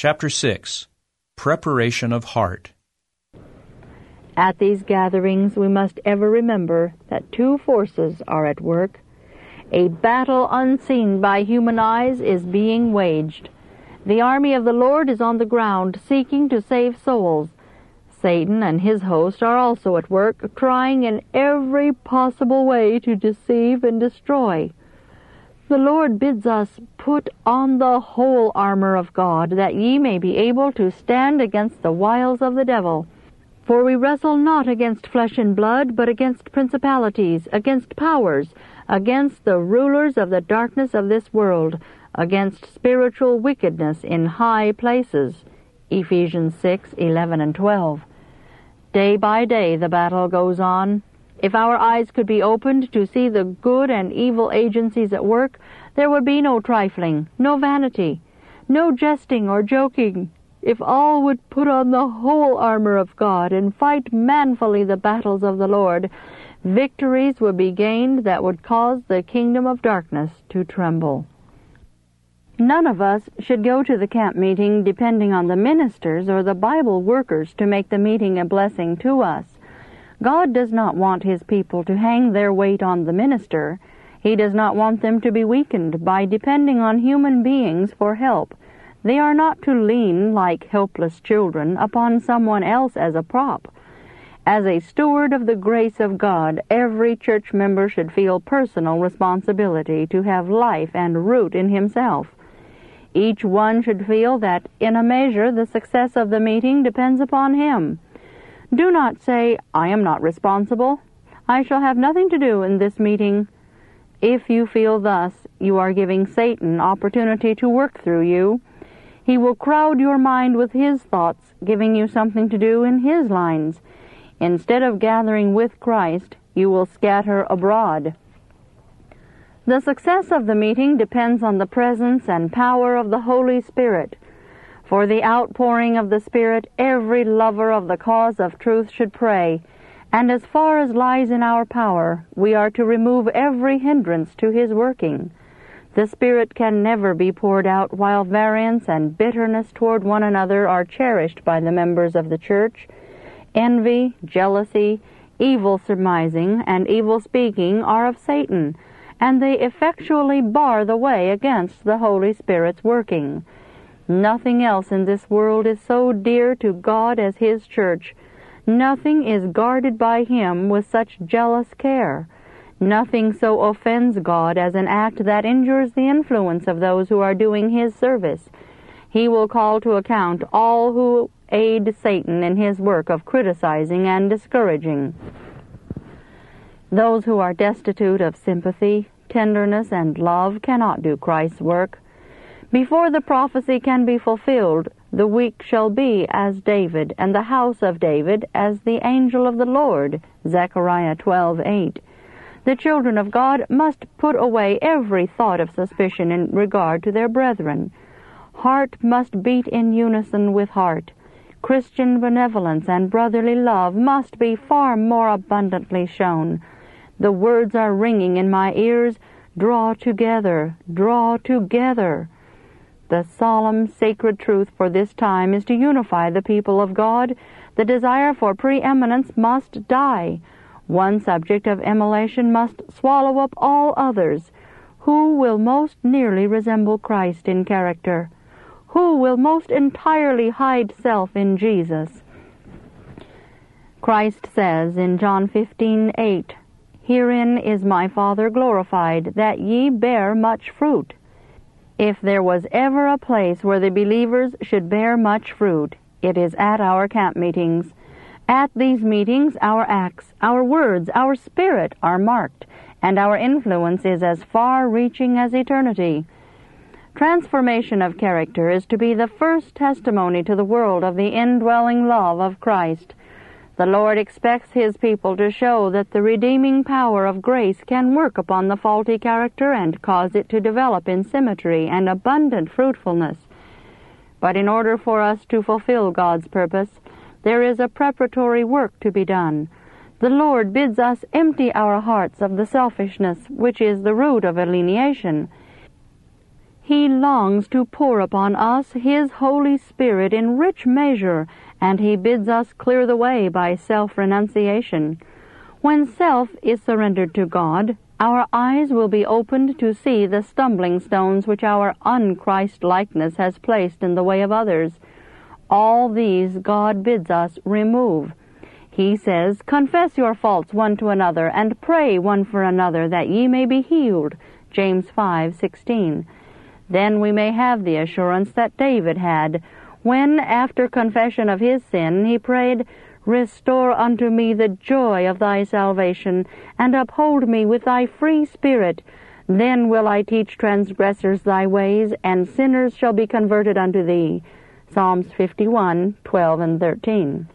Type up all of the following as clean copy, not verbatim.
Chapter 6. Preparation of Heart. At these gatherings we must ever remember that two forces are at work. A battle unseen by human eyes is being waged. The army of the Lord is on the ground, seeking to save souls. Satan and his host are also at work, trying in every possible way to deceive and destroy. The Lord bids us, "Put on the whole armor of God, that ye may be able to stand against the wiles of the devil. For we wrestle not against flesh and blood, but against principalities, against powers, against the rulers of the darkness of this world, against spiritual wickedness in high places." Ephesians 6:11 and 12. Day by day the battle goes on. If our eyes could be opened to see the good and evil agencies at work, there would be no trifling, no vanity, no jesting or joking. If all would put on the whole armor of God and fight manfully the battles of the Lord, victories would be gained that would cause the kingdom of darkness to tremble. None of us should go to the camp meeting depending on the ministers or the Bible workers to make the meeting a blessing to us. God does not want His people to hang their weight on the minister. He does not want them to be weakened by depending on human beings for help. They are not to lean, like helpless children, upon someone else as a prop. As a steward of the grace of God, every church member should feel personal responsibility to have life and root in himself. Each one should feel that, in a measure, the success of the meeting depends upon him. Do not say, "I am not responsible. I shall have nothing to do in this meeting." If you feel thus, you are giving Satan opportunity to work through you. He will crowd your mind with his thoughts, giving you something to do in his lines. Instead of gathering with Christ, you will scatter abroad. The success of the meeting depends on the presence and power of the Holy Spirit. For the outpouring of the Spirit, every lover of the cause of truth should pray, and as far as lies in our power, we are to remove every hindrance to His working. The Spirit can never be poured out while variance and bitterness toward one another are cherished by the members of the church. Envy, jealousy, evil surmising, and evil speaking are of Satan, and they effectually bar the way against the Holy Spirit's working. Nothing else in this world is so dear to God as His church. Nothing is guarded by Him with such jealous care. Nothing so offends God as an act that injures the influence of those who are doing His service. He will call to account all who aid Satan in his work of criticizing and discouraging. Those who are destitute of sympathy, tenderness, and love cannot do Christ's work. Before the prophecy can be fulfilled, the weak shall be as David, and the house of David as the angel of the Lord. Zechariah 12:8. The children of God must put away every thought of suspicion in regard to their brethren. Heart must beat in unison with heart. Christian benevolence and brotherly love must be far more abundantly shown. The words are ringing in my ears, "Draw together, draw together." The solemn, sacred truth for this time is to unify the people of God. The desire for preeminence must die. One subject of emulation must swallow up all others. Who will most nearly resemble Christ in character? Who will most entirely hide self in Jesus? Christ says in John 15:8, "Herein is my Father glorified, that ye bear much fruit." If there was ever a place where the believers should bear much fruit, it is at our camp meetings. At these meetings, our acts, our words, our spirit are marked, and our influence is as far-reaching as eternity. Transformation of character is to be the first testimony to the world of the indwelling love of Christ. The Lord expects His people to show that the redeeming power of grace can work upon the faulty character and cause it to develop in symmetry and abundant fruitfulness. But in order for us to fulfill God's purpose, there is a preparatory work to be done. The Lord bids us empty our hearts of the selfishness which is the root of alienation. He longs to pour upon us His Holy Spirit in rich measure, and He bids us clear the way by self-renunciation. When self is surrendered to God, our eyes will be opened to see the stumbling stones which our un-Christ-likeness has placed in the way of others. All these God bids us remove. He says, "Confess your faults one to another, and pray one for another, that ye may be healed." James 5:16. Then we may have the assurance that David had, when, after confession of his sin, he prayed, "Restore unto me the joy of thy salvation, and uphold me with thy free spirit. Then will I teach transgressors thy ways, and sinners shall be converted unto thee." Psalms 51:12 and 13.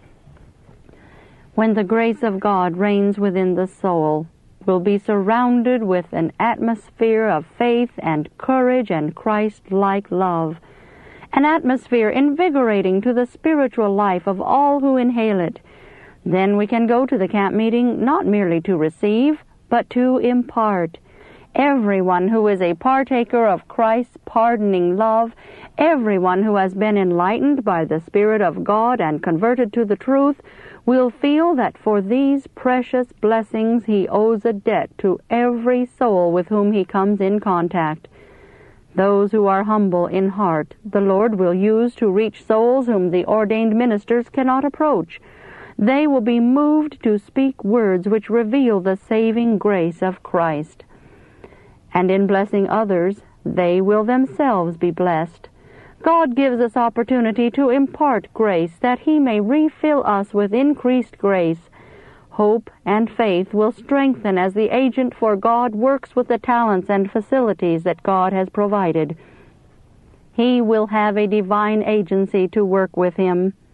When the grace of God reigns within the soul, will be surrounded with an atmosphere of faith and courage and Christ-like love, an atmosphere invigorating to the spiritual life of all who inhale it. Then we can go to the camp meeting not merely to receive, but to impart. Everyone who is a partaker of Christ's pardoning love, everyone who has been enlightened by the Spirit of God and converted to the truth, will feel that for these precious blessings he owes a debt to every soul with whom he comes in contact. Those who are humble in heart, the Lord will use to reach souls whom the ordained ministers cannot approach. They will be moved to speak words which reveal the saving grace of Christ. And in blessing others, they will themselves be blessed. God gives us opportunity to impart grace that He may refill us with increased grace. Hope and faith will strengthen as the agent for God works with the talents and facilities that God has provided. He will have a divine agency to work with Him.